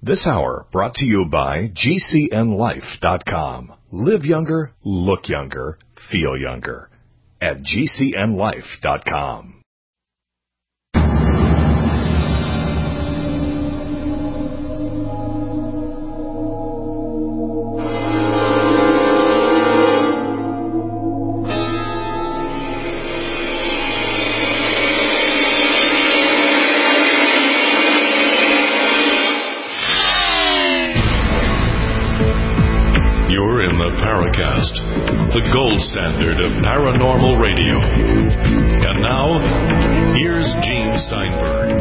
This hour brought to you by GCNLife.com. Live younger, look younger, feel younger. At GCNLife.com. The gold standard of paranormal radio. And now, here's Gene Steinberg.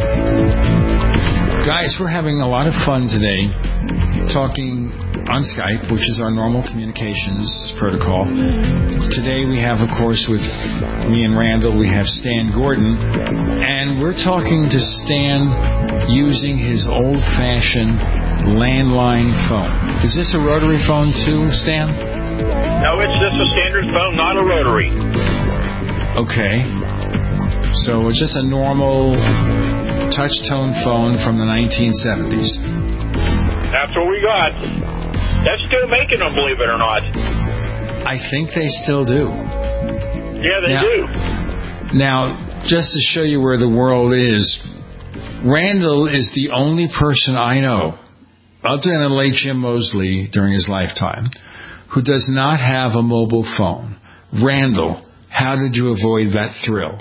Guys, we're having a lot of fun today talking on Skype, which is our normal communications protocol. Today we have, of course, with me and Randall, we have Stan Gordon, and we're talking to Stan using his old-fashioned landline phone. Is this a rotary phone too, Stan? No, it's just a standard phone, not a rotary. Okay. So it's just a normal touch-tone phone from the 1970s. That's what we got. That's still making them, believe it or not. I think they still do. Yeah, they do. Now, just to show you where the world is, Randall is the only person I know, other than the late Jim Moseley during his lifetime, who does not have a mobile phone. Randall, how did you avoid that thrill?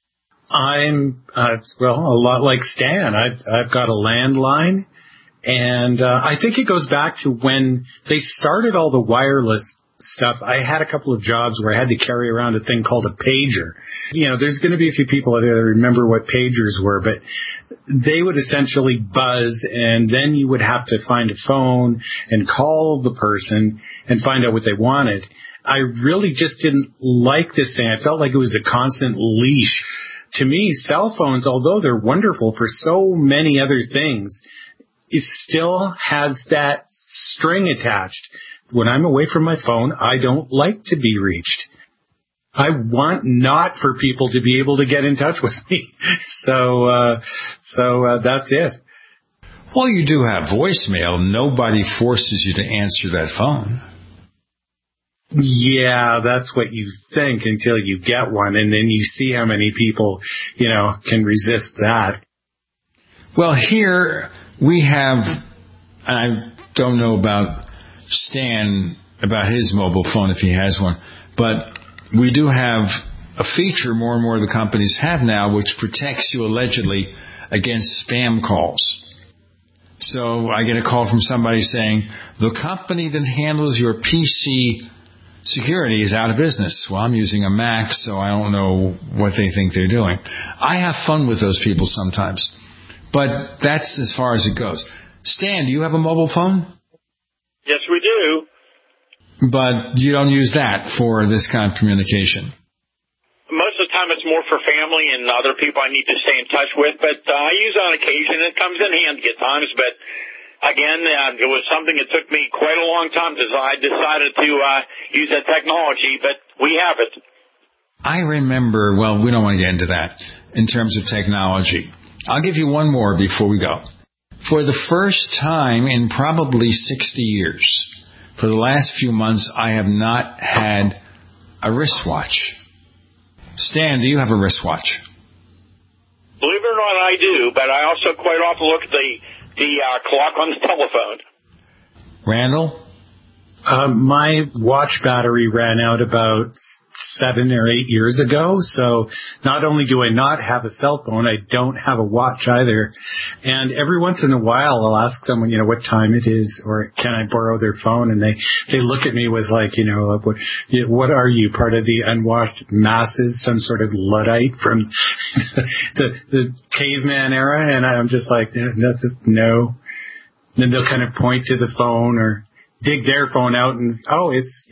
I'm, a lot like Stan. I've got a landline, and I think it goes back to when they started all the wireless stuff. I had a couple of jobs where I had to carry around a thing called a pager. You know, there's going to be a few people out there that remember what pagers were, but they would essentially buzz, and then you would have to find a phone and call the person and find out what they wanted. I really just didn't like this thing. I felt like it was a constant leash. To me, cell phones, although they're wonderful for so many other things, it still has that string attached. When I'm away from my phone, I don't like to be reached. I want not for people to be able to get in touch with me. So that's it. Well, you do have voicemail. Nobody forces you to answer that phone. Yeah, that's what you think until you get one, and then you see how many people, can resist that. Well, here we have, I don't know about Stan, about his mobile phone if he has one, but we do have a feature more and more of the companies have now which protects you allegedly against spam calls. So I get a call from somebody saying, the company that handles your PC security is out of business. Well, I'm using a Mac, so I don't know what they think they're doing. I have fun with those people sometimes, but that's as far as it goes. Stan, do you have a mobile phone? Yes, we do. But you don't use that for this kind of communication? Most of the time it's more for family and other people I need to stay in touch with, but I use it on occasion. It comes in handy at times, but again, it was something that took me quite a long time because I decided to use that technology, but we have it. I remember, well, we don't want to get into that in terms of technology. I'll give you one more before we go. For the first time in probably 60 years, for the last few months, I have not had a wristwatch. Stan, do you have a wristwatch? Believe it or not, I do, but I also quite often look at the clock on the telephone. Randall? My watch battery ran out about 7 or 8 years ago, so not only do I not have a cell phone, I don't have a watch either. And every once in a while, I'll ask someone, what time it is, or can I borrow their phone? And they look at me with what are you, part of the unwashed masses, some sort of Luddite from the caveman era? And I'm just like, no. Then they'll kind of point to the phone or dig their phone out and, it's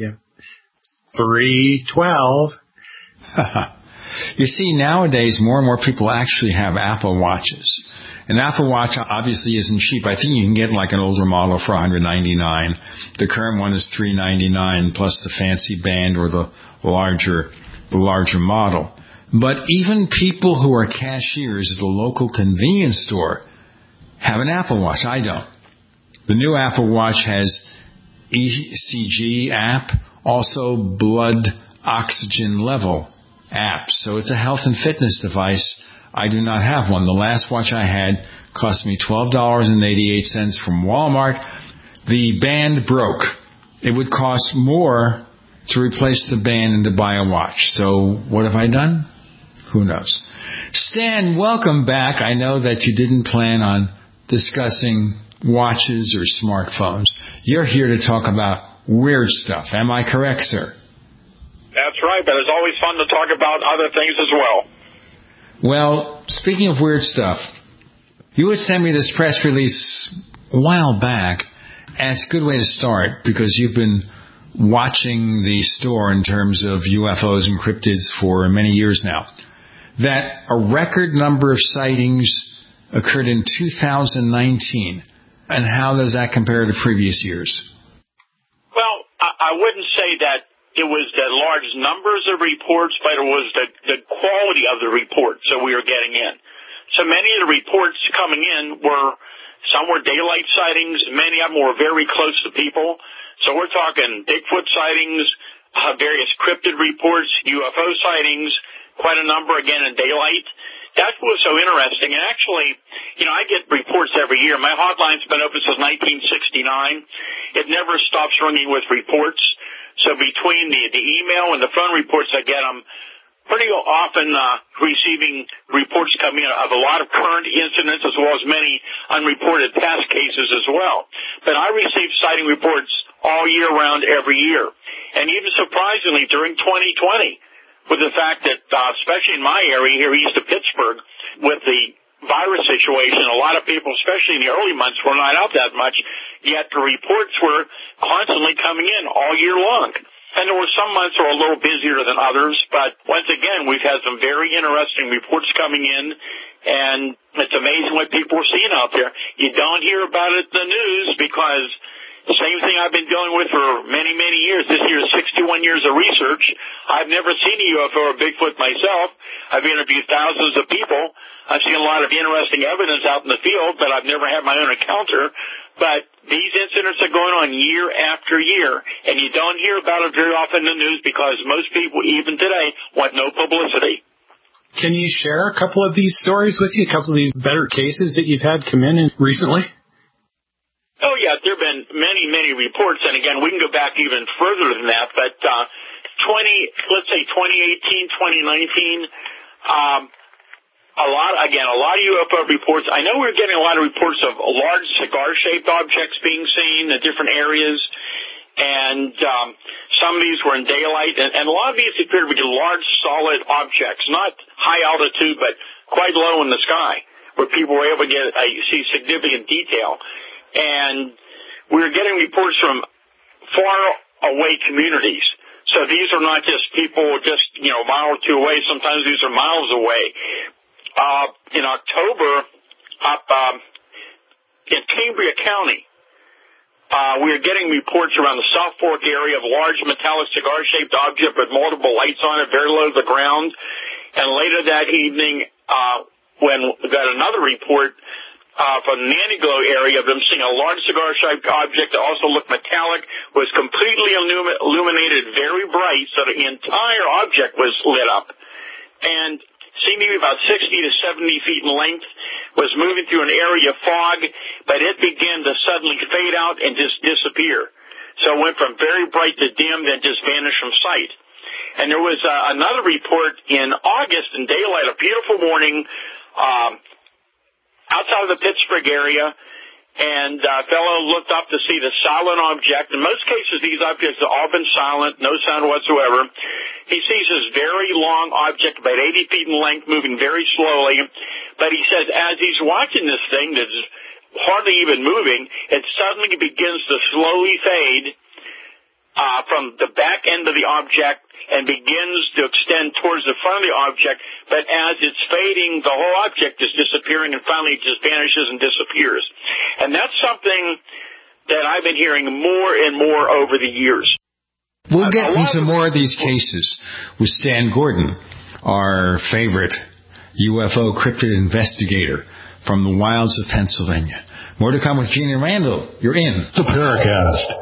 3:12. You see, nowadays, more and more people actually have Apple Watches. An Apple Watch obviously isn't cheap. I think you can get like an older model for $199. The current one is $399 plus the fancy band or the larger model. But even people who are cashiers at the local convenience store have an Apple Watch. I don't. The new Apple Watch has ECG app, also blood oxygen level app. So it's a health and fitness device. I do not have one. The last watch I had cost me $12.88 from Walmart. The band broke. It would cost more to replace the band and to buy a watch. So what have I done? Who knows? Stan, welcome back. I know that you didn't plan on discussing watches or smartphones. You're here to talk about weird stuff. Am I correct, sir? That's right, but it's always fun to talk about other things as well. Well, speaking of weird stuff, you would send me this press release a while back, and it's a good way to start because you've been watching the store in terms of UFOs and cryptids for many years now, that a record number of sightings occurred in 2019. And how does that compare to previous years? Well, I wouldn't say that it was the large numbers of reports, but it was the quality of the reports that we were getting in. So many of the reports coming in some were daylight sightings, many of them were very close to people. So we're talking Bigfoot sightings, various cryptid reports, UFO sightings, quite a number again in daylight. That was so interesting. And actually, I get reports every year. My hotline's been open since 1969. It never stops ringing with reports. So between the email and the phone reports I get, I'm pretty often receiving reports coming in of a lot of current incidents as well as many unreported past cases as well. But I receive sighting reports all year round every year. And even surprisingly, during 2020, with the fact that, especially in my area here east of Pittsburgh, with the virus situation, a lot of people, especially in the early months, were not out that much, yet the reports were constantly coming in all year long. And there were some months that were a little busier than others, but once again, we've had some very interesting reports coming in, and it's amazing what people are seeing out there. You don't hear about it in the news because the same thing I've been dealing with for many, many years. This year is 61 years of research. I've never seen a UFO or Bigfoot myself. I've interviewed thousands of people. I've seen a lot of interesting evidence out in the field, but I've never had my own encounter. But these incidents are going on year after year, and you don't hear about it very often in the news because most people, even today, want no publicity. Can you share a couple of these stories with you, a couple of these better cases that you've had come in recently? Oh, yeah, there have been many, many reports, and again, we can go back even further than that, but 2018, 2019, a lot of UFO reports. I know we're getting a lot of reports of large cigar-shaped objects being seen in different areas, and some of these were in daylight, and a lot of these appear to be large, solid objects, not high altitude, but quite low in the sky, where people were able to see significant detail. And we were getting reports from far away communities. So these are not just people just, a mile or two away. Sometimes these are miles away. In October, up in Cambria County, we were getting reports around the South Fork area of large metallic cigar-shaped object with multiple lights on it, very low to the ground. And later that evening, when we got another report from the Nantiglow area of them seeing a large cigar-shaped object that also looked metallic, was completely illuminated very bright, so the entire object was lit up. And seemed to be about 60 to 70 feet in length, was moving through an area of fog, but it began to suddenly fade out and just disappear. So it went from very bright to dim, then just vanished from sight. And there was another report in August in daylight, a beautiful morning, outside of the Pittsburgh area, and a fellow looked up to see the silent object. In most cases, these objects have all been silent, no sound whatsoever. He sees this very long object, about 80 feet in length, moving very slowly. But he says as he's watching this thing that's hardly even moving, it suddenly begins to slowly fade from the back end of the object and begins to extend towards the front of the object, but as it's fading, the whole object is disappearing, and finally it just vanishes and disappears. And that's something that I've been hearing more and more over the years. We'll get into more of these cases with Stan Gordon, our favorite UFO cryptid investigator. from the wilds of Pennsylvania. More to come with Gene and Randall. You're in The Paracast.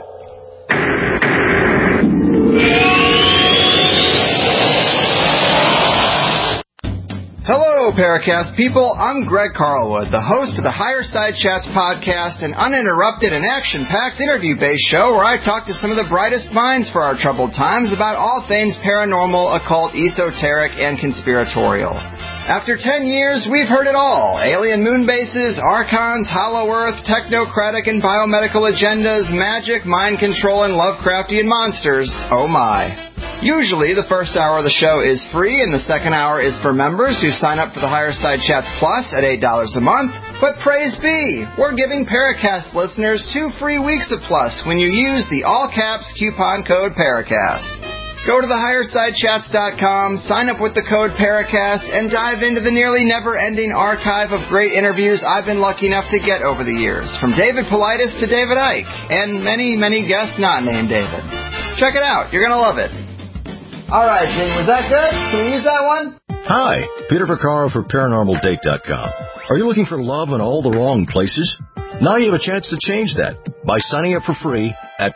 Hello, Paracast people. I'm Greg Carlwood, the host of the Higher Side Chats podcast, an uninterrupted and action-packed interview-based show where I talk to some of the brightest minds for our troubled times about all things paranormal, occult, esoteric, and conspiratorial. After 10 years, we've heard it all. Alien moon bases, archons, hollow earth, technocratic and biomedical agendas, magic, mind control, and Lovecraftian monsters. Oh my. Usually, the first hour of the show is free, and the second hour is for members who sign up for the Higher Side Chats Plus at $8 a month. But praise be, we're giving Paracast listeners 2 free weeks of Plus when you use the all-caps coupon code Paracast. Go to thehighersidechats.com, sign up with the code Paracast, and dive into the nearly never-ending archive of great interviews I've been lucky enough to get over the years, from David Paulides to David Icke, and many, many guests not named David. Check it out. You're going to love it. All right, Gene, was that good? Can we use that one? Hi, Peter Vaccaro for ParanormalDate.com. Are you looking for love in all the wrong places? Now you have a chance to change that by signing up for free at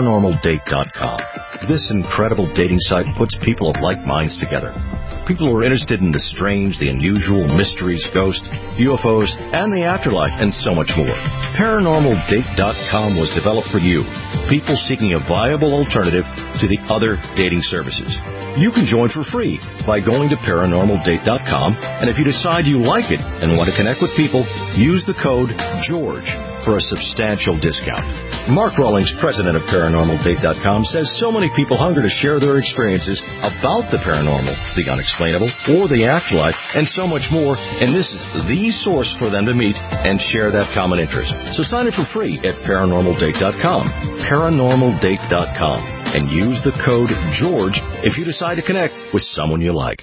ParanormalDate.com. This incredible dating site puts people of like minds together. People who are interested in the strange, the unusual, mysteries, ghosts, UFOs, and the afterlife, and so much more. ParanormalDate.com was developed for you, people seeking a viable alternative to the other dating services. You can join for free by going to ParanormalDate.com, and if you decide you like it and want to connect with people, use the code GEORGE for a substantial discount. Mark Rawlings, president of ParanormalDate.com, says so many people hunger to share their experiences about the paranormal, the unexplainable, or the afterlife, and so much more, and this is the source for them to meet and share that common interest. So sign up for free at ParanormalDate.com, ParanormalDate.com, and use the code GEORGE if you decide to connect with someone you like.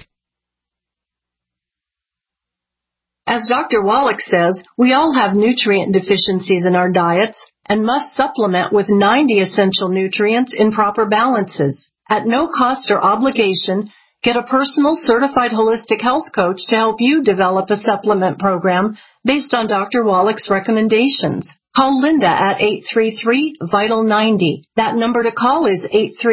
As Dr. Wallach says, we all have nutrient deficiencies in our diets and must supplement with 90 essential nutrients in proper balances. At no cost or obligation, get a personal certified holistic health coach to help you develop a supplement program based on Dr. Wallach's recommendations. Call Linda at 833-VITAL-90. That number to call is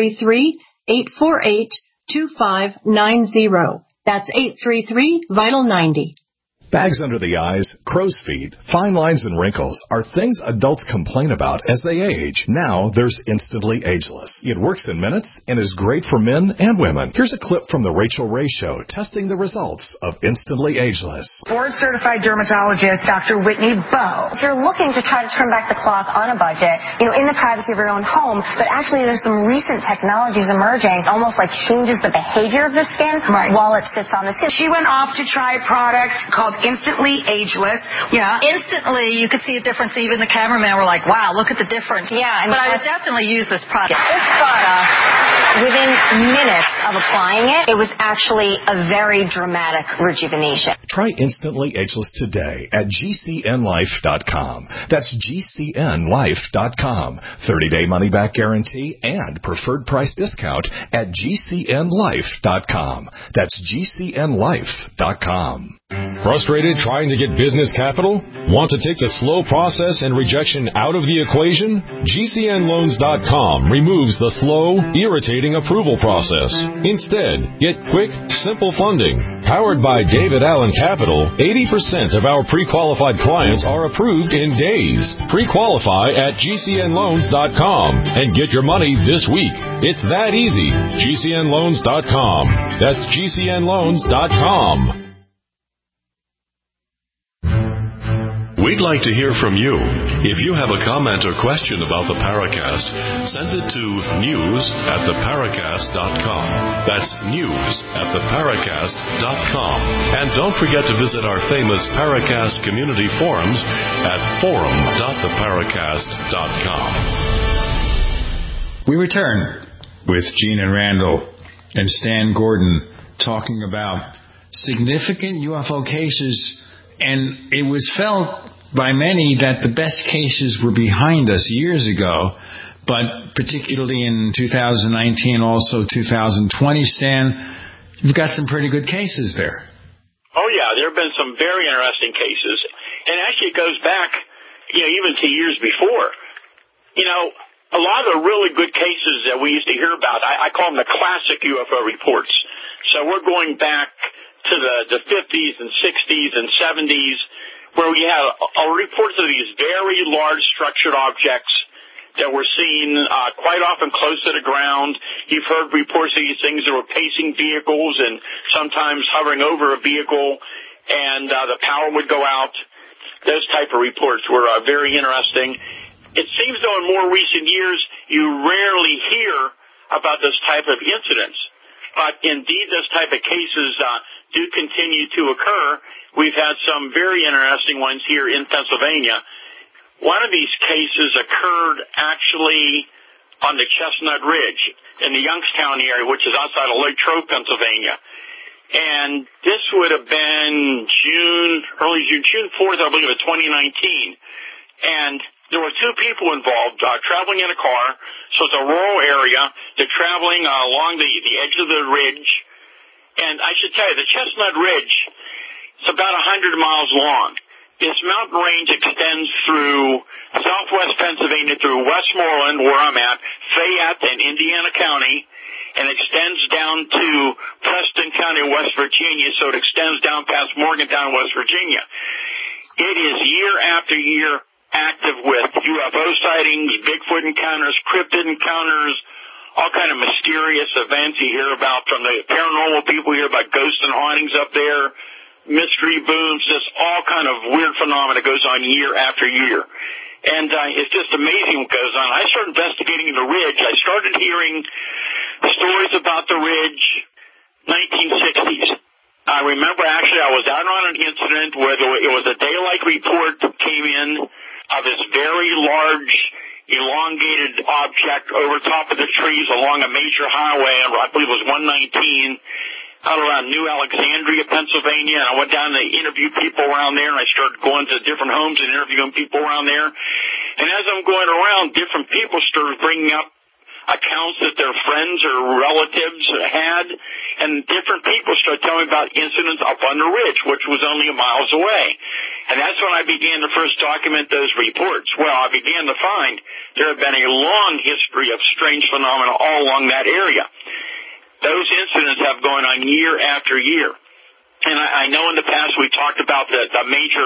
833-848-2590. That's 833-VITAL-90. Bags under the eyes, crow's feet, fine lines and wrinkles are things adults complain about as they age. Now there's Instantly Ageless. It works in minutes and is great for men and women. Here's a clip from the Rachel Ray Show testing the results of Instantly Ageless. Board-certified dermatologist Dr. Whitney Bowe. If you're looking to try to turn back the clock on a budget, in the privacy of your own home, but actually there's some recent technologies emerging, almost like changes the behavior of the skin while it sits on the skin. She went off to try a product called Instantly Ageless. Yeah. Instantly, you could see a difference. Even the cameraman were like, wow, look at the difference. Yeah. But I would definitely use this product. This product, within minutes of applying it, it was actually a very dramatic rejuvenation. Try Instantly Ageless today at GCNLife.com. That's GCNLife.com. 30-day money-back guarantee and preferred price discount at GCNLife.com. That's GCNLife.com. Frustrated trying to get business capital? Want to take the slow process and rejection out of the equation? GCNLoans.com removes the slow, irritating approval process. Instead, get quick, simple funding. Powered by David Allen Capital, 80% of our pre-qualified clients are approved in days. Pre-qualify at GCNLoans.com and get your money this week. It's that easy. GCNLoans.com. That's GCNLoans.com. We'd like to hear from you. If you have a comment or question about the Paracast, send it to news@theparacast.com. That's news@theparacast.com. And don't forget to visit our famous Paracast community forums at forum.theparacast.com. We return with Gene and Randall and Stan Gordon talking about significant UFO cases, and it was felt by many that the best cases were behind us years ago, but particularly in 2019, also 2020, Stan, you've got some pretty good cases there. Oh, yeah, there have been some very interesting cases. And actually it goes back, even to years before. A lot of the really good cases that we used to hear about, I call them the classic UFO reports. So we're going back to the 50s and 60s and 70s, where we had reports of these very large structured objects that were seen quite often close to the ground. You've heard reports of these things that were pacing vehicles and sometimes hovering over a vehicle, and the power would go out. Those type of reports were very interesting. It seems, though, in more recent years, you rarely hear about this type of incidents. But indeed, those type of cases do continue to occur. We've had some very interesting ones here in Pennsylvania. One of these cases occurred actually on the Chestnut Ridge in the Youngstown area, which is outside of Latrobe, Pennsylvania. And this would have been June 4th, I believe, of 2019. And there were two people involved traveling in a car. So it's a rural area. They're traveling along the edge of the ridge. And I should tell you, the Chestnut Ridge, it's about 100 miles long. This mountain range extends through southwest Pennsylvania, through Westmoreland, where I'm at, Fayette, and Indiana County, and extends down to Preston County, West Virginia, so it extends down past Morgantown, West Virginia. It is year after year active with UFO sightings, Bigfoot encounters, cryptid encounters, all kind of mysterious events you hear about from the paranormal people. You hear about ghosts and hauntings up there, mystery booms, just all kind of weird phenomena goes on year after year. And it's just amazing what goes on. I started investigating the ridge. I started hearing stories about the ridge 1960s. I remember actually I was out on an incident where it was a daylight report that came in of this very large, elongated object over top of the trees along a major highway, I believe it was 119, out around New Alexandria, Pennsylvania. And I went down to interview people around there, and I started going to different homes and interviewing people around there. And as I'm going around, different people started bringing up accounts that their friends or relatives had, and different people started telling me about incidents up on the ridge, which was only miles away. And that's when I began to first document those reports. Well, I began to find there had been a long history of strange phenomena all along that area. Those incidents have gone on year after year. And I know in the past we talked about the major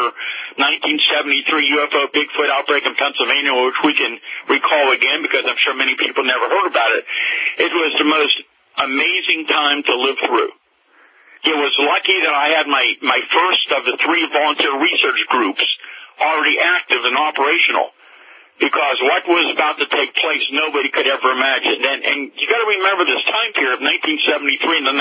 1973 UFO Bigfoot outbreak in Pennsylvania, which we can recall again because I'm sure many people never heard about it. It was the most amazing time to live through. It was lucky that I had my first of the 3 volunteer research groups already active and operational, because what was about to take place nobody could ever imagine. And you got to remember this time period of 1973 and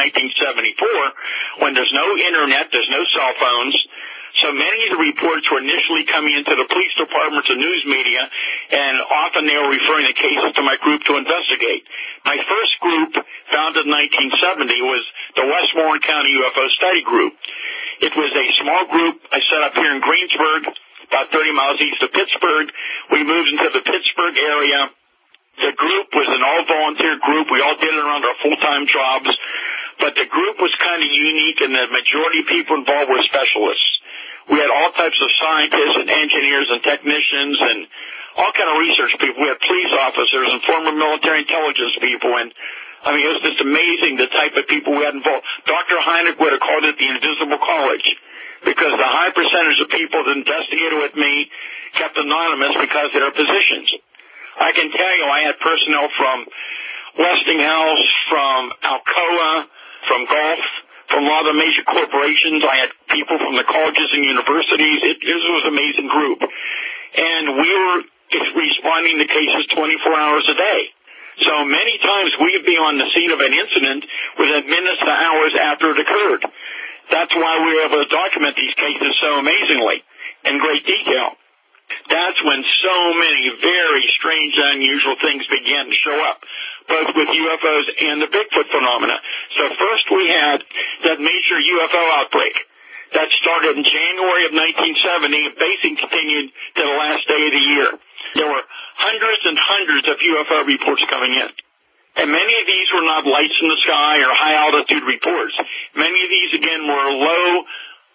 1974, when there's no internet, there's no cell phones. So many of the reports were initially coming into the police departments and news media, and often they were referring the cases to my group to investigate. My first group, founded in 1970, was the Westmoreland County UFO Study Group. It was a small group I set up here in Greensburg, about 30 miles east of Pittsburgh. We moved into the Pittsburgh area. The group was an all-volunteer group. We all did it around our full-time jobs. But the group was kind of unique, and the majority of people involved were specialists. We had all types of scientists and engineers and technicians and all kind of research people. We had police officers and former military intelligence people. And, I mean, it was just amazing the type of people we had involved. Dr. Hynek would have called it the Invisible College, because the high percentage of people that investigated with me kept anonymous because of their positions. I can tell you I had personnel from Westinghouse, from Alcoa, from Gulf, from a lot of the major corporations. I had people from the colleges and universities. It was an amazing group. And we were responding to cases 24 hours a day. So many times we'd be on the scene of an incident within minutes to hours after it occurred. That's why we were able to document these cases so amazingly in great detail. That's when so many very strange and unusual things began to show up, both with UFOs and the Bigfoot phenomena. So first we had that major UFO outbreak that started in January of 1970 and basically continued to the last day of the year. There were hundreds and hundreds of UFO reports coming in. And many of these were not lights in the sky or high-altitude reports. Many of these, again, were low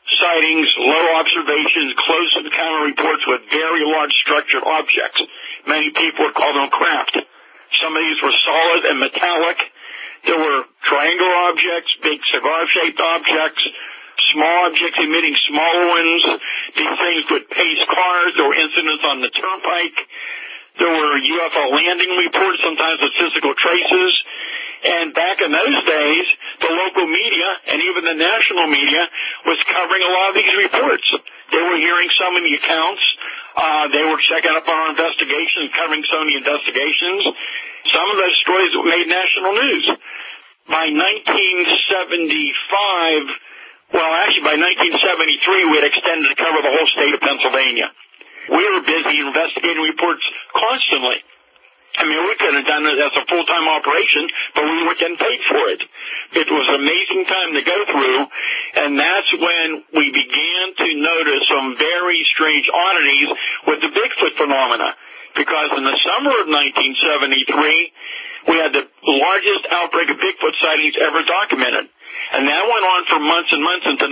sightings, low observations, close encounter reports with very large structured objects. Many people would call them craft. Some of these were solid and metallic. There were triangular objects, big cigar-shaped objects, small objects emitting smaller ones. These things would pace cars. There were incidents on the turnpike. There were UFO landing reports, sometimes with physical traces. And back in those days, the local media and even the national media was covering a lot of these reports. They were hearing some of the accounts. They were checking up on our investigations, covering some of the investigations. Some of those stories made national news. By 1975, well, actually by 1973, we had extended to cover the whole state of Pennsylvania. We were busy investigating reports constantly. I mean, we could have done it as a full-time operation, but we weren't getting paid for it. It was an amazing time to go through, and that's when we began to notice some very strange oddities with the Bigfoot phenomena. Because in the summer of 1973, we had the largest outbreak of Bigfoot sightings ever documented. And that went on for months and months into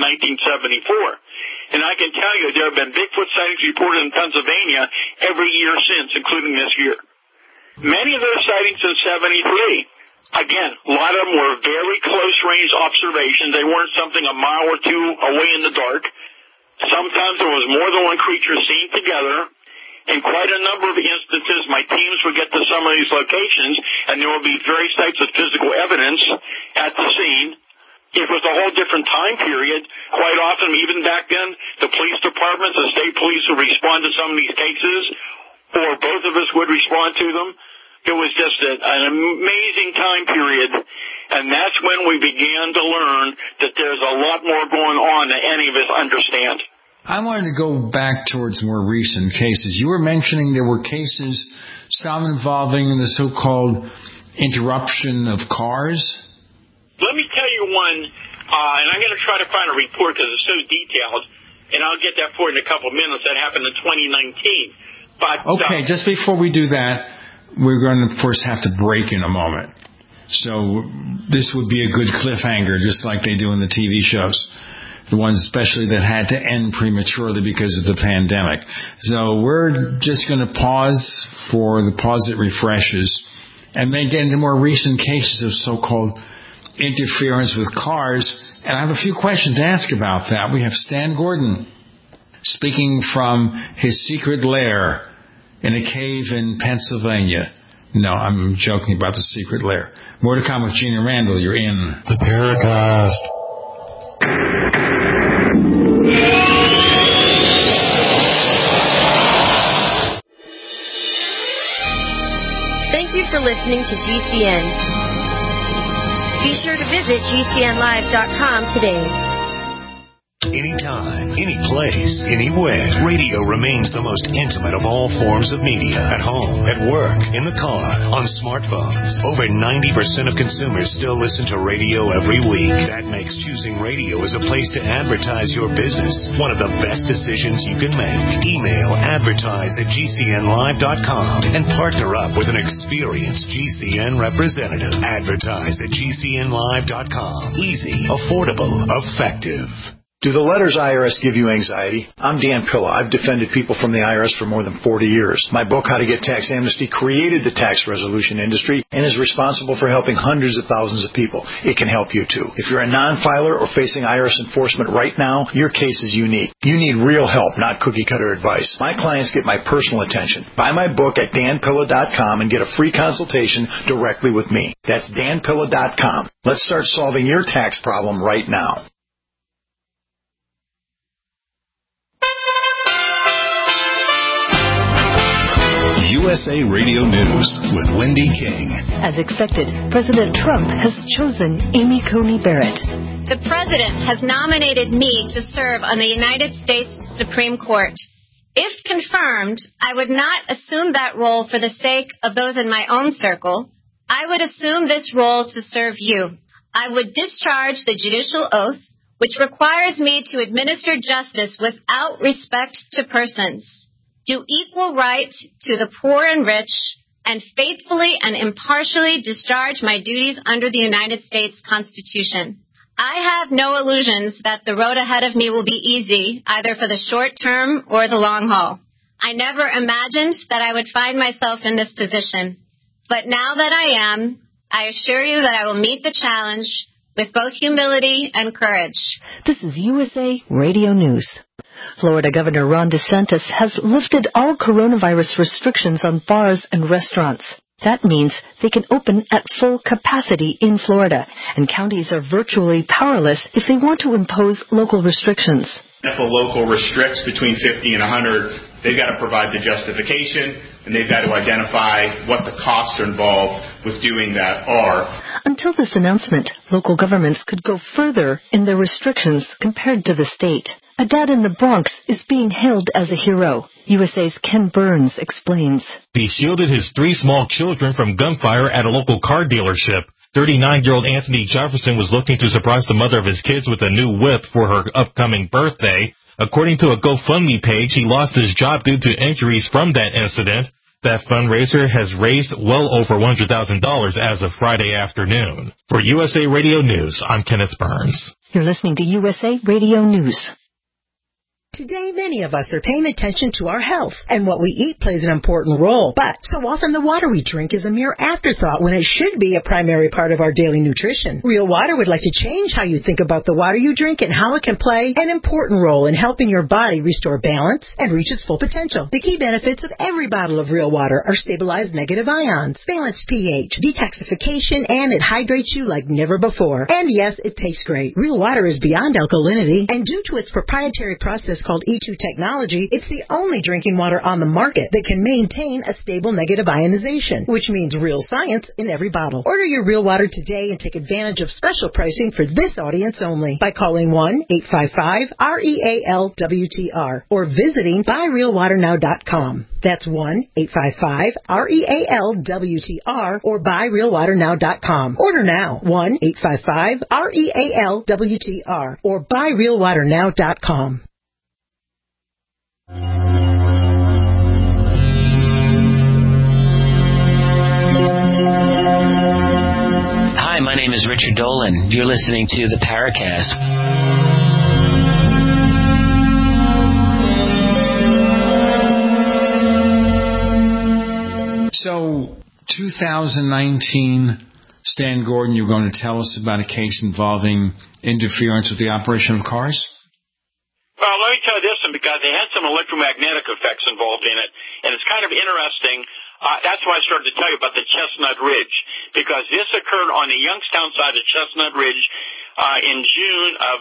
1974. And I can tell you there have been Bigfoot sightings reported in Pennsylvania every year since, including this year. Many of those sightings in 73, again, a lot of them were very close-range observations. They weren't something a mile or two away in the dark. Sometimes there was more than one creature seen together. In quite a number of instances, my teams would get to some of these locations, and there would be various types of physical evidence at the scene. It was a whole different time period. Quite often, even back then, the police departments, the state police would respond to some of these cases, or both of us would respond to them. It was just an amazing time period, and that's when we began to learn that there's a lot more going on than any of us understand. I wanted to go back towards more recent cases. You were mentioning there were cases, some involving the so-called interruption of cars. Let me tell you one, and I'm going to try to find a report because it's so detailed, and I'll get that for you in a couple of minutes. That happened in 2019. But okay, just before we do that, we're going to, of course, have to break in a moment. So this would be a good cliffhanger, just like they do in the TV shows. The ones especially that had to end prematurely because of the pandemic. So we're just going to pause for the pause it refreshes and then get into more recent cases of so-called interference with cars. And I have a few questions to ask about that. We have Stan Gordon speaking from his secret lair in a cave in Pennsylvania. No, I'm joking about the secret lair. More to come with Gina Randall. You're in the Paracast. Thank you for listening to GCN. Be sure to visit GCNlive.com today. Anytime, any place, anywhere, radio remains the most intimate of all forms of media. At home, at work, in the car, on smartphones. Over 90% of consumers still listen to radio every week. That makes choosing radio as a place to advertise your business one of the best decisions you can make. Email advertise@GCNlive.com and partner up with an experienced GCN representative. Advertise at GCNlive.com. Easy, affordable, effective. Do the letters IRS give you anxiety? I'm Dan Pilla. I've defended people from the IRS for more than 40 years. My book, How to Get Tax Amnesty, created the tax resolution industry and is responsible for helping hundreds of thousands of people. It can help you too. If you're a non-filer or facing IRS enforcement right now, your case is unique. You need real help, not cookie-cutter advice. My clients get my personal attention. Buy my book at danpilla.com and get a free consultation directly with me. That's danpilla.com. Let's start solving your tax problem right now. USA Radio News with Wendy King. As expected, President Trump has chosen Amy Coney Barrett. The president has nominated me to serve on the United States Supreme Court. If confirmed, I would not assume that role for the sake of those in my own circle. I would assume this role to serve you. I would discharge the judicial oath, which requires me to administer justice without respect to persons, do equal right to the poor and rich, and faithfully and impartially discharge my duties under the United States Constitution. I have no illusions that the road ahead of me will be easy, either for the short term or the long haul. I never imagined that I would find myself in this position. But now that I am, I assure you that I will meet the challenge with both humility and courage. This is USA Radio News. Florida Governor Ron DeSantis has lifted all coronavirus restrictions on bars and restaurants. That means they can open at full capacity in Florida, and counties are virtually powerless if they want to impose local restrictions. If a local restricts between 50 and 100, they've got to provide the justification, and they've got to identify what the costs involved with doing that are. Until this announcement, local governments could go further in their restrictions compared to the state. A dad in the Bronx is being hailed as a hero. USA's Ken Burns explains. He shielded his 3 small children from gunfire at a local car dealership. 39-year-old Anthony Jefferson was looking to surprise the mother of his kids with a new whip for her upcoming birthday. According to a GoFundMe page, he lost his job due to injuries from that incident. That fundraiser has raised well over $100,000 as of Friday afternoon. For USA Radio News, I'm Kenneth Burns. You're listening to USA Radio News. Today, many of us are paying attention to our health, and what we eat plays an important role. But so often the water we drink is a mere afterthought when it should be a primary part of our daily nutrition. Real Water would like to change how you think about the water you drink and how it can play an important role in helping your body restore balance and reach its full potential. The key benefits of every bottle of Real Water are stabilized negative ions, balanced pH, detoxification, and it hydrates you like never before. And yes, it tastes great. Real Water is beyond alkalinity, and due to its proprietary process called E2 technology, it's the only drinking water on the market that can maintain a stable negative ionization, which means real science in every bottle. Order your Real Water today and take advantage of special pricing for this audience only by calling 1-855-REAL-WTR or visiting buyrealwaternow.com. That's 1-855-REAL-WTR or buyrealwaternow.com. Order now, 1-855-REAL-WTR or buyrealwaternow.com. Hi, my name is Richard Dolan. You're listening to the Paracast. So, 2019, Stan Gordon, you're going to tell us about a case involving interference with the operation of cars? Well, let me tell you this, because they had some electromagnetic effects involved in it, and it's kind of interesting. That's why I started to tell you about the Chestnut Ridge, because this occurred on the Youngstown side of Chestnut Ridge in June of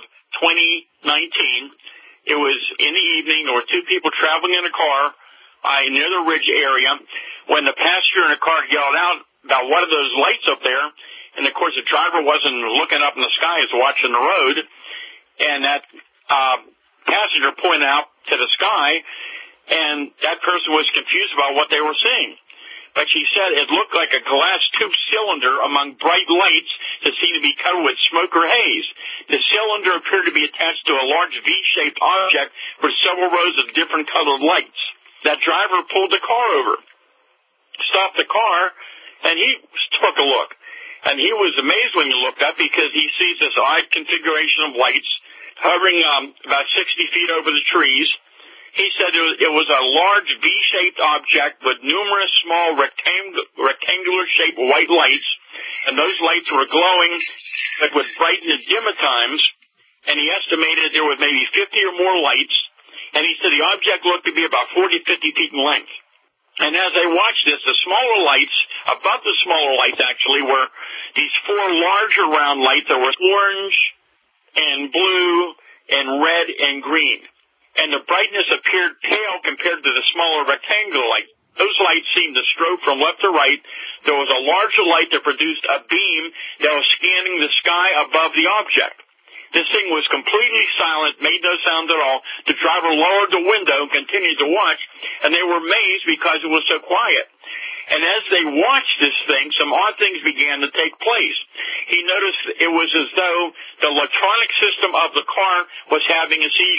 2019. It was in the evening. There were 2 people traveling in a car near the ridge area when the passenger in the car yelled out about what are those lights up there, and, of course, the driver wasn't looking up in the sky, he was watching the road, and that passenger pointed out to the sky, and that person was confused about what they were seeing. But she said it looked like a glass tube cylinder among bright lights that seemed to be covered with smoke or haze. The cylinder appeared to be attached to a large V-shaped object with several rows of different colored lights. That driver pulled the car over, stopped the car, and he took a look. And he was amazed when he looked up because he sees this odd configuration of lights hovering about 60 feet over the trees. He said it was a large V-shaped object with numerous small rectangular-shaped white lights, and those lights were glowing but would brighten and dim at times, and he estimated there were maybe 50 or more lights, and he said the object looked to be about 40, 50 feet in length. And as they watched this, the smaller lights, above the smaller lights actually, were these 4 larger round lights that were orange and blue and red and green. And the brightness appeared pale compared to the smaller rectangular light. Those lights seemed to strobe from left to right. There was a larger light that produced a beam that was scanning the sky above the object. This thing was completely silent, made no sound at all. The driver lowered the window and continued to watch, and they were amazed because it was so quiet. And as they watched this thing, some odd things began to take place. He noticed it was as though the electronic system of the car was having a seizure.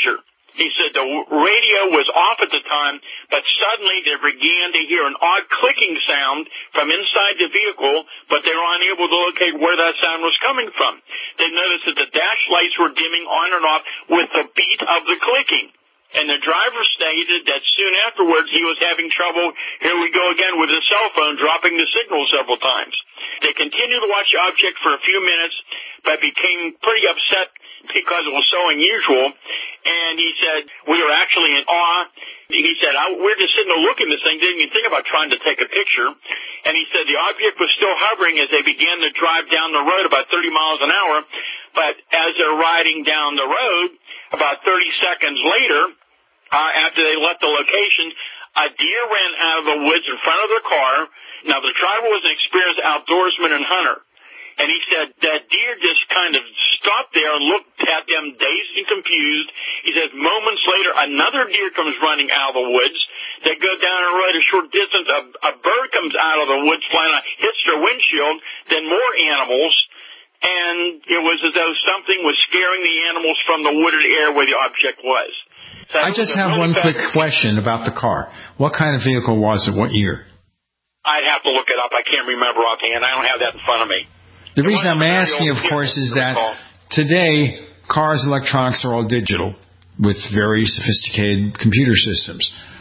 He said the radio was off at the time, but suddenly they began to hear an odd clicking sound from inside the vehicle, but they were unable to locate where that sound was coming from. They noticed that the dash lights were dimming on and off with the beat of the clicking. And the driver stated that soon afterwards he was having trouble, here we go again, with his cell phone dropping the signal several times. They continued to watch the object for a few minutes, but became pretty upset because it was so unusual. And he said, we were actually in awe. He said, we're just sitting there looking at this thing, didn't even think about trying to take a picture. And he said the object was still hovering as they began to drive down the road about 30 miles an hour. But as they're riding down the road, about 30 seconds later, after they left the location, a deer ran out of the woods in front of their car. Now, the driver was an experienced outdoorsman and hunter. And he said that deer just kind of stopped there and looked at them dazed and confused. He says moments later, another deer comes running out of the woods. They go down the road a short distance. A bird comes out of the woods flying, hits their windshield, then more animals. And it was as though something was scaring the animals from the wooded area where the object was. So I just have one quick question about the car. What kind of vehicle was it? What year? I'd have to look it up. I can't remember offhand. I don't have that in front of me. The reason I'm asking, of course, is that today cars' electronics are all digital with very sophisticated computer systems.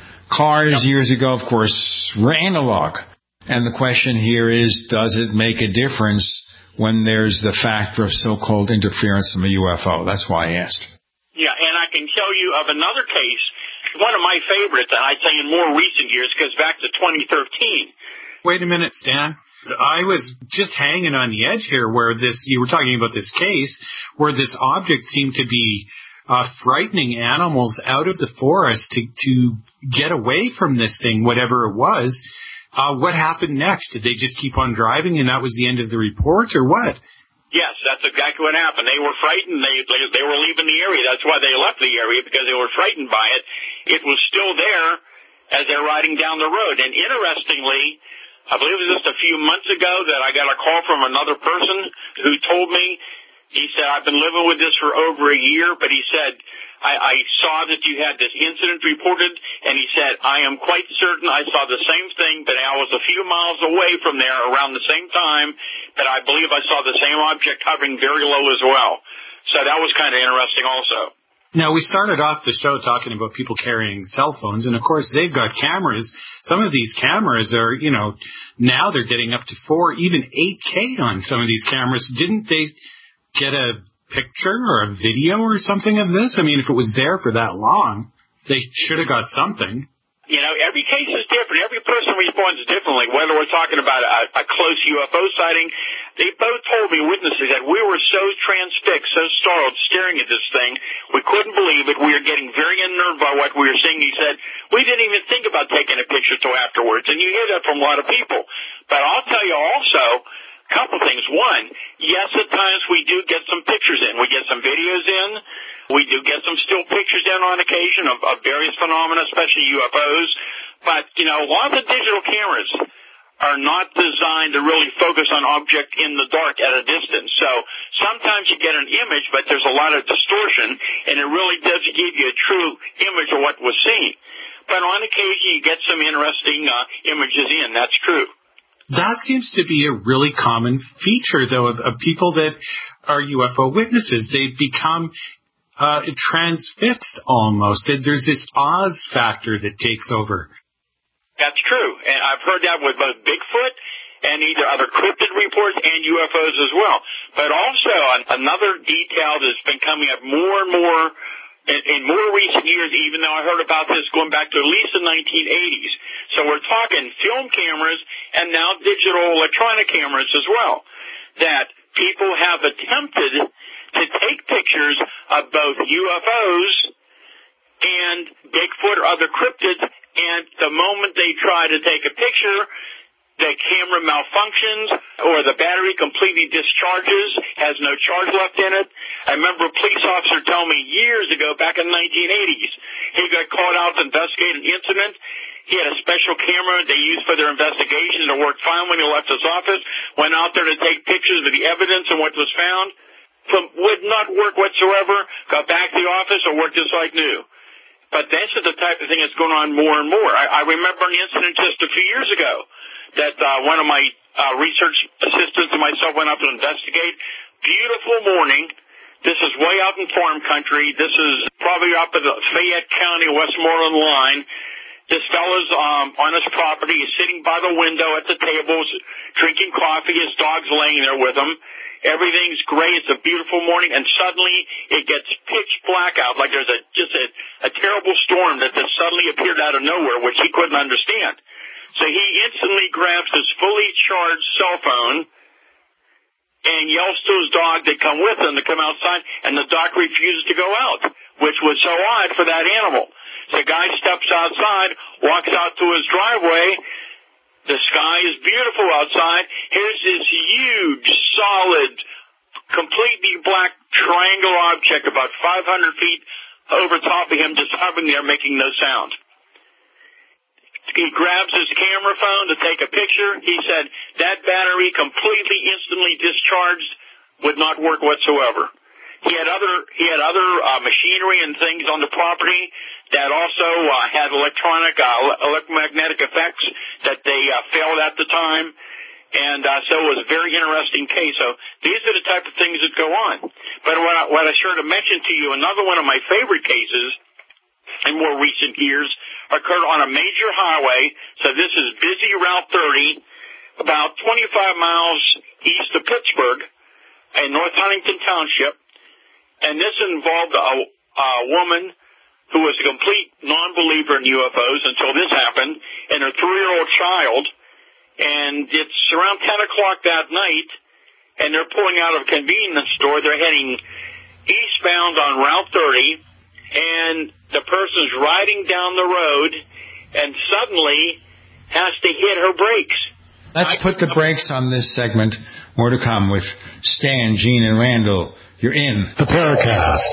Cars years ago, of course, were analog. And the question here is, does it make a difference when there's the factor of so-called interference from a UFO? That's why I asked. Yeah, and I can tell you of another case, one of my favorites, and I'd say in more recent years, goes back to 2013. Wait a minute, Stan. I was just hanging on the edge here where you were talking about this case where this object seemed to be frightening animals out of the forest to get away from this thing, whatever it was. What happened next? Did they just keep on driving and that was the end of the report, or what? Yes, that's exactly what happened. They were frightened. They were leaving the area. That's why they left the area, because they were frightened by it. It was still there as they're riding down the road. And interestingly, I believe it was just a few months ago that I got a call from another person who told me, he said, I've been living with this for over a year, but he said, I saw that you had this incident reported, and he said, I am quite certain I saw the same thing, but I was a few miles away from there around the same time, but I believe I saw the same object hovering very low as well. So that was kind of interesting also. Now, we started off the show talking about people carrying cell phones, and of course they've got cameras. Some of these cameras are, now they're getting up to 4, even 8K on some of these cameras. Didn't they get a picture or a video or something of this? I mean, if it was there for that long, they should have got something. Every case is different. Every person responds differently, whether we're talking about a close UFO sighting. They both told me, witnesses, that we were so transfixed, so startled, staring at this thing, we couldn't believe it. We were getting very unnerved by what we were seeing. He said, we didn't even think about taking a picture till afterwards. And you hear that from a lot of people. But I'll tell you also, a couple things. One, yes, at times we do get some pictures in. We get some videos in. We do get some still pictures in on occasion of various phenomena, especially UFOs. But, a lot of the digital cameras are not designed to really focus on object in the dark at a distance. So sometimes you get an image, but there's a lot of distortion, and it really doesn't give you a true image of what was seen. But on occasion you get some interesting images in. That's true. That seems to be a really common feature, though, of people that are UFO witnesses. They become transfixed almost. There's this Oz factor that takes over. That's true. And I've heard that with both Bigfoot and either other cryptid reports and UFOs as well. But also another detail that's been coming up more and more in more recent years, even though I heard about this going back to at least the 1980s. So we're talking film cameras and now digital electronic cameras as well, that people have attempted to take pictures of both UFOs and Bigfoot or other cryptids, and the moment they try to take a picture, the camera malfunctions or the battery completely discharges, has no charge left in it. I remember a police officer telling me years ago, back in the 1980s, he got called out to investigate an incident. He had a special camera they used for their investigation that worked fine when he left his office, went out there to take pictures of the evidence and what was found. Would not work whatsoever, got back to the office and worked just like new. But this is the type of thing that's going on more and more. I remember an incident just a few years ago that one of my research assistants and myself went out to investigate. Beautiful morning. This is way out in farm country. This is probably up at the Fayette County, Westmoreland line. This fellow's on his property. He's sitting by the window at the tables, drinking coffee. His dog's laying there with him. Everything's great. It's a beautiful morning, and suddenly it gets pitch black out, like there's just a terrible storm that just suddenly appeared out of nowhere, which he couldn't understand. So he instantly grabs his fully charged cell phone and yells to his dog to come with him to come outside, and the dog refuses to go out, which was so odd for that animal. So the guy steps outside, walks out to his driveway. The sky is beautiful outside. Here's this huge, solid, completely black triangle object about 500 feet over top of him, just hovering there, making no sound. He grabs his camera phone to take a picture. He said that battery completely, instantly discharged, would not work whatsoever. He had other machinery and things on the property that also had electromagnetic effects that they failed at the time, and so it was a very interesting case. So these are the type of things that go on. But what I sure to mention to you, another one of my favorite cases in more recent years occurred on a major highway. So this is busy Route 30, about 25 miles east of Pittsburgh in North Huntington Township. And this involved a woman who was a complete non-believer in UFOs until this happened, and her 3-year-old child. And it's around 10 o'clock that night, and they're pulling out of a convenience store. They're heading eastbound on Route 30, and the person's riding down the road and suddenly has to hit her brakes. Let's put the brakes on this segment. More to come with Stan, Gene, and Randall. You're in the Paracast.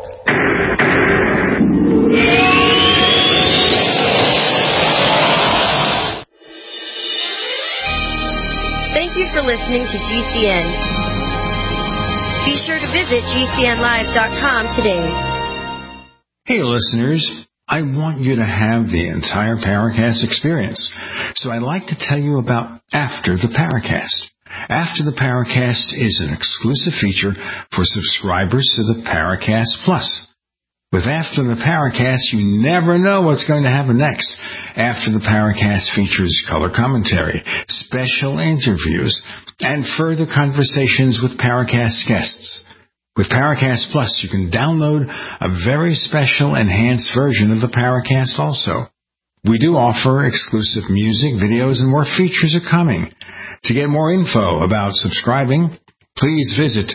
Thank you for listening to GCN. Be sure to visit GCNlive.com today. Hey, listeners. I want you to have the entire Paracast experience. So I'd like to tell you about After the Paracast. After the Paracast is an exclusive feature for subscribers to the Paracast Plus. With After the Paracast, you never know what's going to happen next. After the Paracast features color commentary, special interviews, and further conversations with Paracast guests. With Paracast Plus, you can download a very special enhanced version of the Paracast also. We do offer exclusive music, videos, and more features are coming. To get more info about subscribing, please visit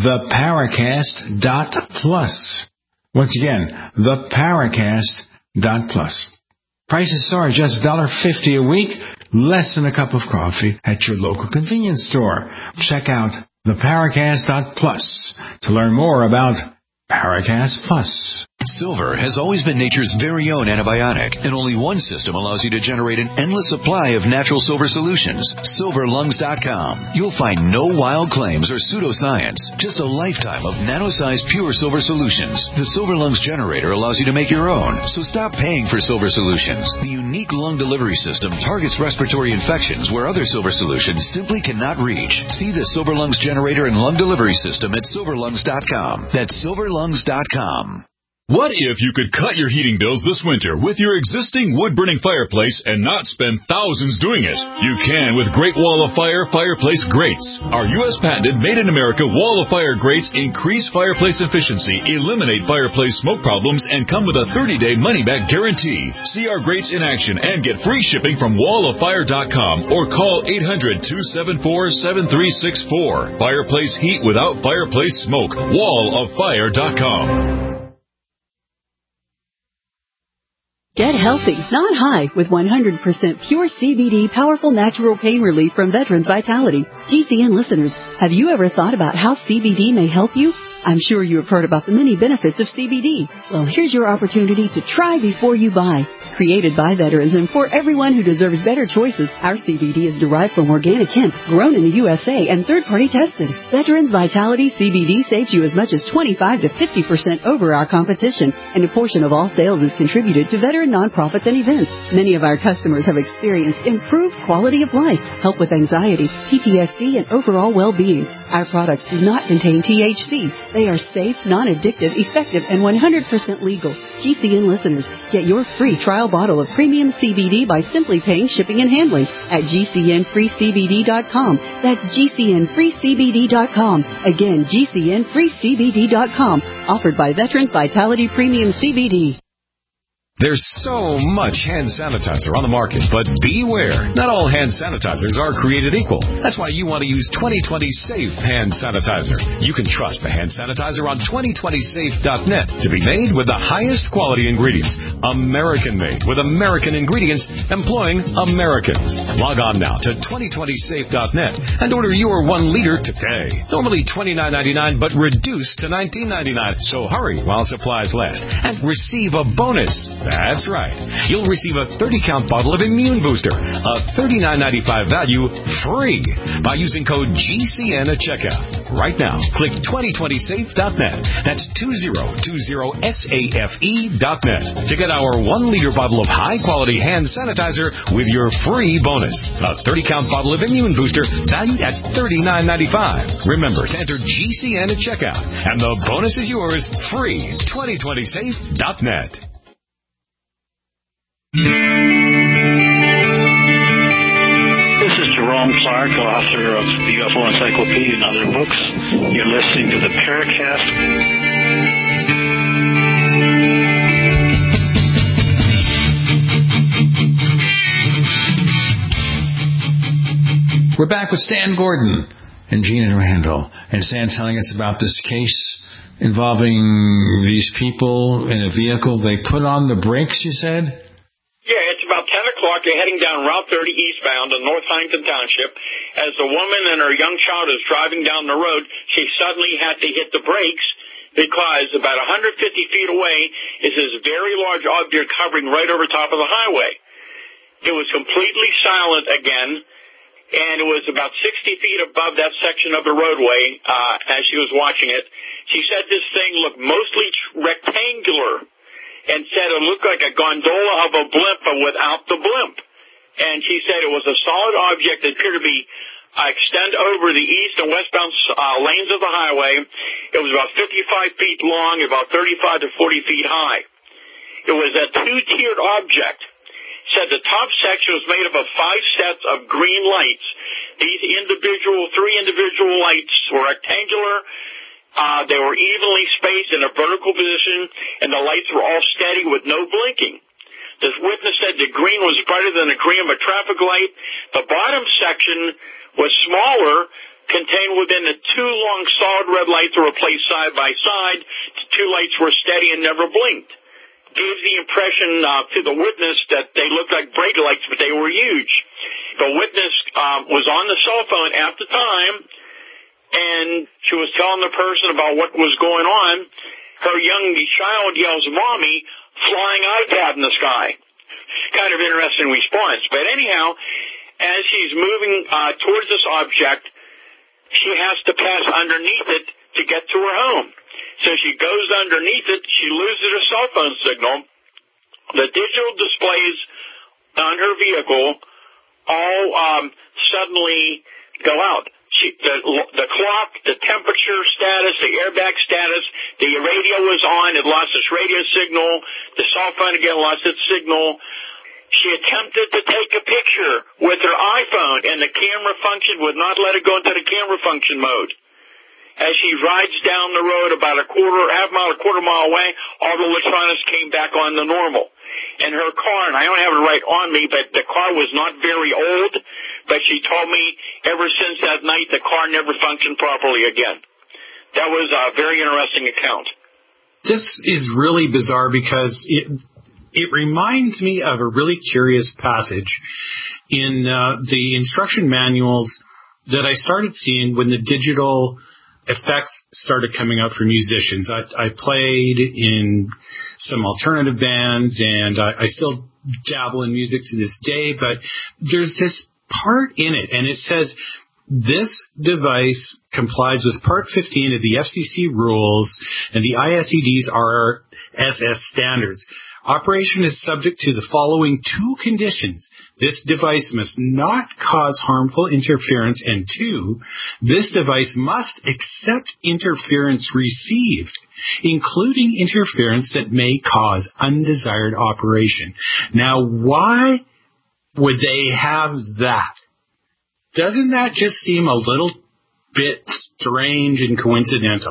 theparacast.plus. Once again, theparacast.plus. Prices are just $1.50 a week, less than a cup of coffee at your local convenience store. Check out theparacast.plus to learn more about Paracast Plus. Silver has always been nature's very own antibiotic, and only one system allows you to generate an endless supply of natural silver solutions. SilverLungs.com. You'll find no wild claims or pseudoscience, just a lifetime of nano-sized pure silver solutions. The Silver Lungs generator allows you to make your own, so stop paying for silver solutions. The unique lung delivery system targets respiratory infections where other silver solutions simply cannot reach. See the Silver Lungs generator and lung delivery system at SilverLungs.com. That's SilverLungs.com. What if you could cut your heating bills this winter with your existing wood-burning fireplace and not spend thousands doing it? You can with Great Wall of Fire fireplace grates. Our U.S. patented made-in-America Wall of Fire grates increase fireplace efficiency, eliminate fireplace smoke problems, and come with a 30-day money-back guarantee. See our grates in action and get free shipping from walloffire.com or call 800-274-7364. Fireplace heat without fireplace smoke. walloffire.com. Get healthy, not high, with 100% pure CBD powerful natural pain relief from Veterans Vitality. GCN listeners, have you ever thought about how CBD may help you? I'm sure you have heard about the many benefits of CBD. Well, here's your opportunity to try before you buy. Created by veterans and for everyone who deserves better choices, our CBD is derived from organic hemp, grown in the USA and third-party tested. Veterans Vitality CBD saves you as much as 25 to 50% over our competition, and a portion of all sales is contributed to veteran nonprofits and events. Many of our customers have experienced improved quality of life, help with anxiety, PTSD, and overall well-being. Our products do not contain THC. They are safe, non-addictive, effective, and 100% legal. GCN listeners, get your free trial bottle of premium CBD by simply paying shipping and handling at GCNFreeCBD.com. That's GCNFreeCBD.com. Again, GCNFreeCBD.com. Offered by Veterans Vitality Premium CBD. There's so much hand sanitizer on the market, but beware. Not all hand sanitizers are created equal. That's why you want to use 2020 Safe Hand Sanitizer. You can trust the hand sanitizer on 2020safe.net to be made with the highest quality ingredients. American-made with American ingredients employing Americans. Log on now to 2020safe.net and order your 1 liter today. Normally $29.99, but reduced to $19.99. So hurry while supplies last and receive a bonus. That's right. You'll receive a 30-count bottle of Immune Booster, a $39.95 value, free by using code GCN at checkout. Right now, click 2020safe.net. That's 2020safe.net to get our 1-liter bottle of high-quality hand sanitizer with your free bonus. A 30-count bottle of Immune Booster valued at $39.95. Remember to enter GCN at checkout, and the bonus is yours free. 2020safe.net. This is Jerome Clark, author of the UFO Encyclopedia and other books. You're listening to the Paracast. We're back with Stan Gordon and Gina Randall. And Stan telling us about this case involving these people in a vehicle. They put on the brakes, you said? Yeah, it's about 10 o'clock. They're heading down Route 30 eastbound in North Huntington Township. As the woman and her young child is driving down the road, she suddenly had to hit the brakes because about 150 feet away is this very large object hovering right over top of the highway. It was completely silent again, and it was about 60 feet above that section of the roadway as she was watching it. She said this thing looked mostly rectangular, and said it looked like a gondola of a blimp, but without the blimp. And she said it was a solid object that appeared to be extend over the east and westbound lanes of the highway. It was about 55 feet long, about 35 to 40 feet high. It was a two-tiered object. Said the top section was made up of 5 sets of green lights. These 3 individual lights were rectangular. They were evenly spaced in a vertical position, and the lights were all steady with no blinking. This witness said the green was brighter than the green of a traffic light. The bottom section was smaller, contained within the 2 long solid red lights that were placed side by side. The 2 lights were steady and never blinked. Gave the impression to the witness that they looked like brake lights, but they were huge. The witness was on the cell phone at the time, and she was telling the person about what was going on. Her young child yells, "Mommy," flying iPad in the sky. Kind of interesting response. But anyhow, as she's moving towards this object, she has to pass underneath it to get to her home. So she goes underneath it. She loses her cell phone signal. The digital displays on her vehicle all suddenly go out. The clock, the temperature status, the airbag status, the radio was on. It lost its radio signal. The cell phone again lost its signal. She attempted to take a picture with her iPhone, and the camera function would not let it go into the camera function mode. As she rides down the road about a quarter mile away, all the electronics came back on the normal. And her car, and I don't have it right on me, but the car was not very old, but she told me ever since that night the car never functioned properly again. That was a very interesting account. This is really bizarre because it reminds me of a really curious passage in the instruction manuals that I started seeing when the digital effects started coming out for musicians. I played in some alternative bands, and I still dabble in music to this day, but there's this part in it, and it says, this device complies with Part 15 of the FCC rules and the ISED's RSS standards. Operation is subject to the following two conditions. This device must not cause harmful interference, and two, this device must accept interference received, including interference that may cause undesired operation. Now, why would they have that? Doesn't that just seem a little bit strange and coincidental?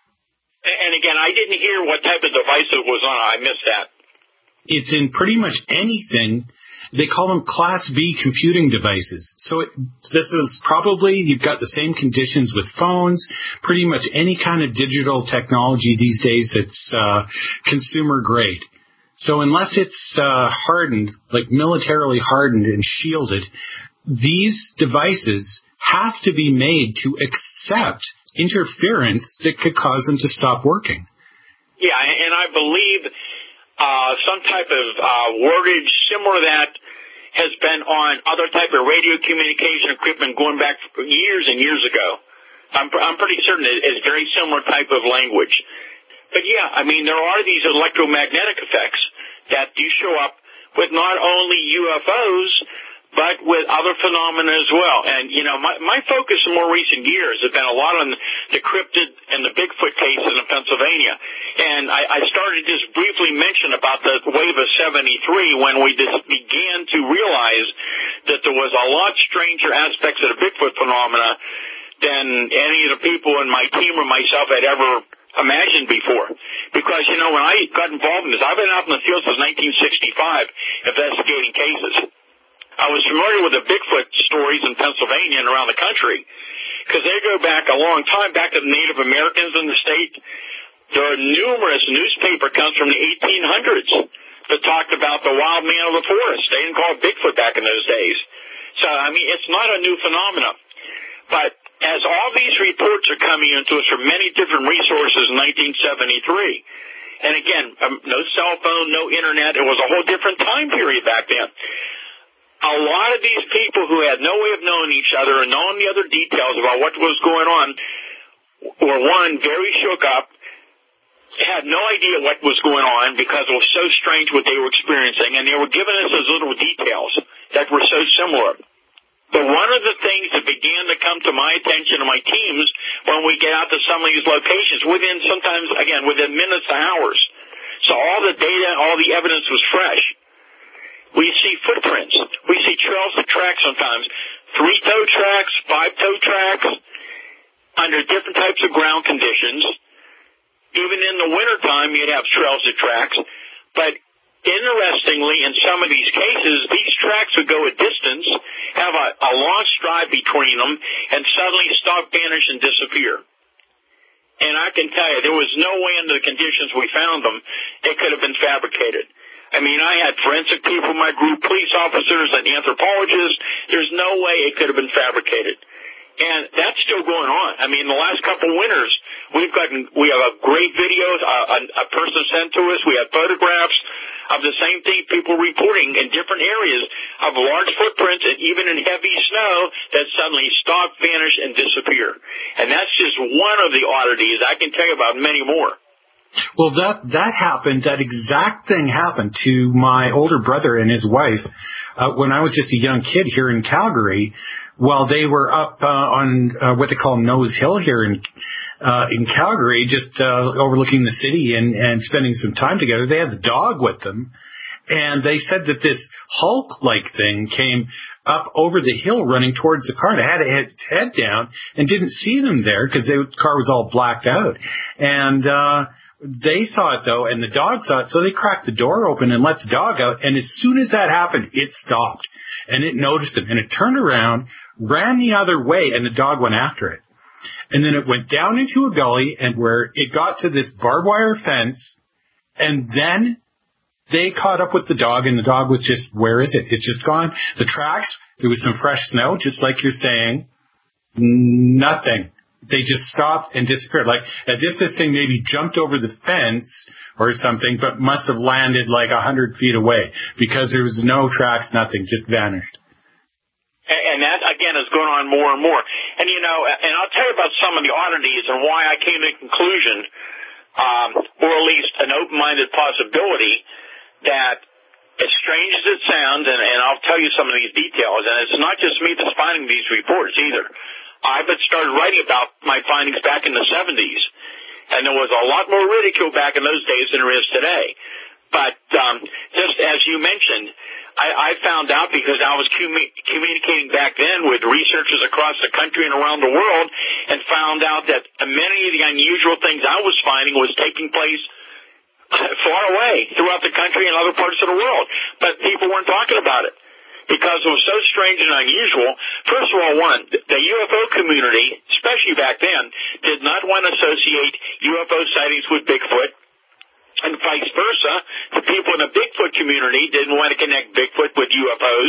And again, I didn't hear what type of device it was on. I missed that. It's in pretty much anything. They call them Class B computing devices. So this is probably, you've got the same conditions with phones, pretty much any kind of digital technology these days that's consumer grade. So unless it's hardened, like militarily hardened and shielded, these devices have to be made to accept interference that could cause them to stop working. Yeah, and I believe some type of wordage similar to that has been on other type of radio communication equipment going back years and years ago. I'm pretty certain it's very similar type of language. But yeah, I mean, there are these electromagnetic effects that do show up with not only UFOs, but with other phenomena as well. And, you know, my focus in more recent years has been a lot on the cryptid and the Bigfoot cases in Pennsylvania. And I started just briefly mention about the wave of 73 when we just began to realize that there was a lot stranger aspects of the Bigfoot phenomena than any of the people in my team or myself had ever imagined before. Because, you know, when I got involved in this, I've been out in the field since 1965 investigating cases. I was familiar with the Bigfoot stories in Pennsylvania and around the country because they go back a long time, back to the Native Americans in the state. There are numerous newspaper accounts from the 1800s that talked about the wild man of the forest. They didn't call it Bigfoot back in those days. So, I mean, it's not a new phenomenon. But as all these reports are coming into us from many different resources in 1973, and again, no cell phone, no internet, it was a whole different time period back then. A lot of these people who had no way of knowing each other and knowing the other details about what was going on were, one, very shook up, had no idea what was going on because it was so strange what they were experiencing, and they were giving us those little details that were so similar. But one of the things that began to come to my attention and my teams when we get out to some of these locations, within minutes to hours. So all the data, all the evidence was fresh. We see footprints. We see trails of tracks sometimes. 3-toe tracks, 5-toe tracks, under different types of ground conditions. Even in the wintertime, you'd have trails of tracks. But interestingly, in some of these cases, these tracks would go a distance, have a long stride between them, and suddenly stop, vanish, and disappear. And I can tell you, there was no way under the conditions we found them, it could have been fabricated. I mean, I had forensic people in my group, police officers, and anthropologists. There's no way it could have been fabricated. And that's still going on. I mean, the last couple of winters, we have a great video, a person sent to us. We have photographs of the same thing, people reporting in different areas of large footprints and even in heavy snow that suddenly stop, vanish, and disappear. And that's just one of the oddities. I can tell you about many more. Well, that happened. That exact thing happened to my older brother and his wife when I was just a young kid here in Calgary. While they were up on what they call Nose Hill here in Calgary, just overlooking the city and spending some time together, they had the dog with them, and they said that this Hulk-like thing came up over the hill running towards the car. They had its head down and didn't see them there because the car was all blacked out. And they saw it, though, and the dog saw it, so they cracked the door open and let the dog out, and as soon as that happened, it stopped, and it noticed them, and it turned around, ran the other way, and the dog went after it. And then it went down into a gully, and where it got to this barbed wire fence, and then they caught up with the dog, and the dog was just, where is it? It's just gone. The tracks, there was some fresh snow, just like you're saying. Nothing. they just stopped and disappeared, like as if this thing maybe jumped over the fence or something, but must have landed like 100 feet away because there was no tracks, nothing, just vanished. And that, again, is going on more and more. And, and I'll tell you about some of the oddities and why I came to the conclusion, or at least an open-minded possibility, that as strange as it sounds, and I'll tell you some of these details, and it's not just me that's finding these reports either. I've started writing about my findings back in the 70s, and there was a lot more ridicule back in those days than there is today. But just as you mentioned, I found out because I was communicating back then with researchers across the country and around the world, and found out that many of the unusual things I was finding was taking place far away throughout the country and other parts of the world. But people weren't talking about it because it was so strange and unusual. First of all, the UFO community, especially back then, did not want to associate UFO sightings with Bigfoot. And vice versa, the people in the Bigfoot community didn't want to connect Bigfoot with UFOs.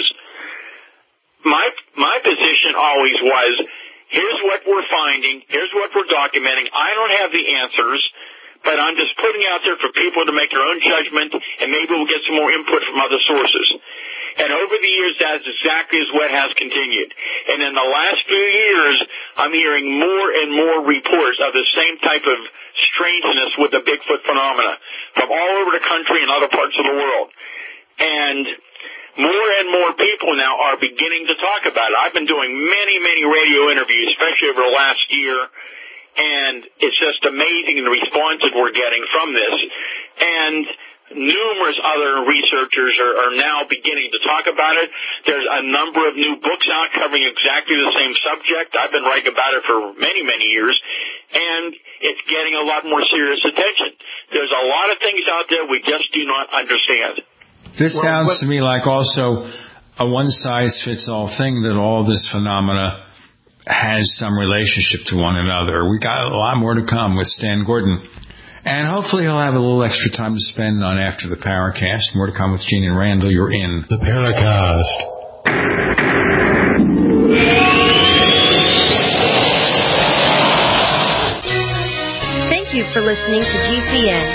My position always was, here's what we're finding, here's what we're documenting. I don't have the answers, but I'm just putting out there for people to make their own judgment, and maybe we'll get some more input from other sources. And over the years, that's exactly what has continued. And in the last few years, I'm hearing more and more reports of the same type of strangeness with the Bigfoot phenomena from all over the country and other parts of the world. And more people now are beginning to talk about it. I've been doing many radio interviews, especially over the last year, and it's just amazing the response that we're getting from this. And numerous other researchers are now beginning to talk about it. There's a number of new books out covering exactly the same subject. I've been writing about it for many years, and it's getting a lot more serious attention. There's a lot of things out there we just do not understand. This sounds to me like also a one-size-fits-all thing, that all this phenomena has some relationship to one another. We got a lot more to come with Stan Gordon. And hopefully he'll have a little extra time to spend on After the Paracast. More to come with Gene and Randall. You're in The Paracast. Thank you for listening to GCN.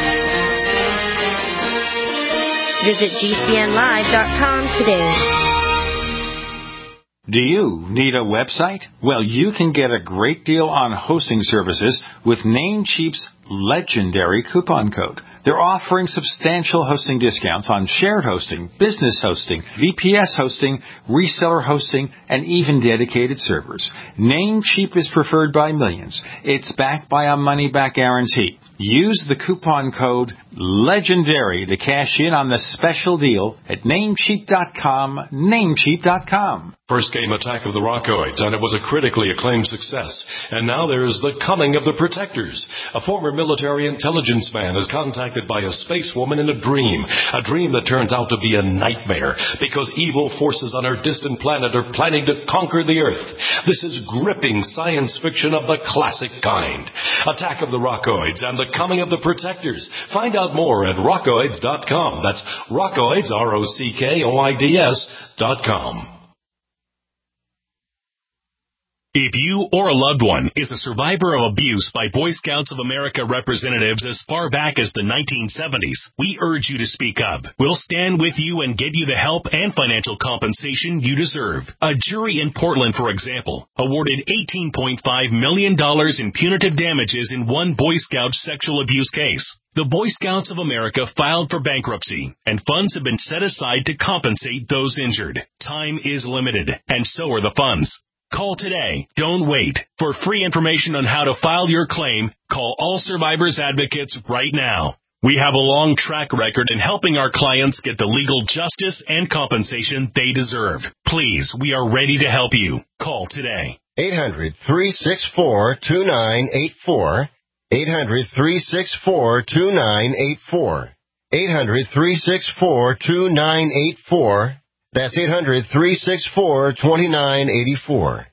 Visit GCNlive.com today. Do you need a website? Well, you can get a great deal on hosting services with Namecheap's legendary coupon code. They're offering substantial hosting discounts on shared hosting, business hosting, VPS hosting, reseller hosting, and even dedicated servers. Namecheap is preferred by millions. It's backed by a money-back guarantee. Use the coupon code LEGENDARY to cash in on the special deal at Namecheap.com, Namecheap.com. First came Attack of the Rockoids, and it was a critically acclaimed success. And now there's The Coming of the Protectors. A former military intelligence man is contacted by a space woman in a dream that turns out to be a nightmare because evil forces on our distant planet are planning to conquer the Earth. This is gripping science fiction of the classic kind. Attack of the Rockoids and The Coming of the Protectors. Find out more at rockoids.com. That's Rockoids, ROCKOIDS.com. If you or a loved one is a survivor of abuse by Boy Scouts of America representatives as far back as the 1970s, we urge you to speak up. We'll stand with you and give you the help and financial compensation you deserve. A jury in Portland, for example, awarded $18.5 million in punitive damages in one Boy Scout sexual abuse case. The Boy Scouts of America filed for bankruptcy, and funds have been set aside to compensate those injured. Time is limited, and so are the funds. Call today. Don't wait. For free information on how to file your claim, call All Survivors Advocates right now. We have a long track record in helping our clients get the legal justice and compensation they deserve. Please, we are ready to help you. Call today. 800-364-2984. 800-364-2984. 800-364-2984. That's 800-364-2984.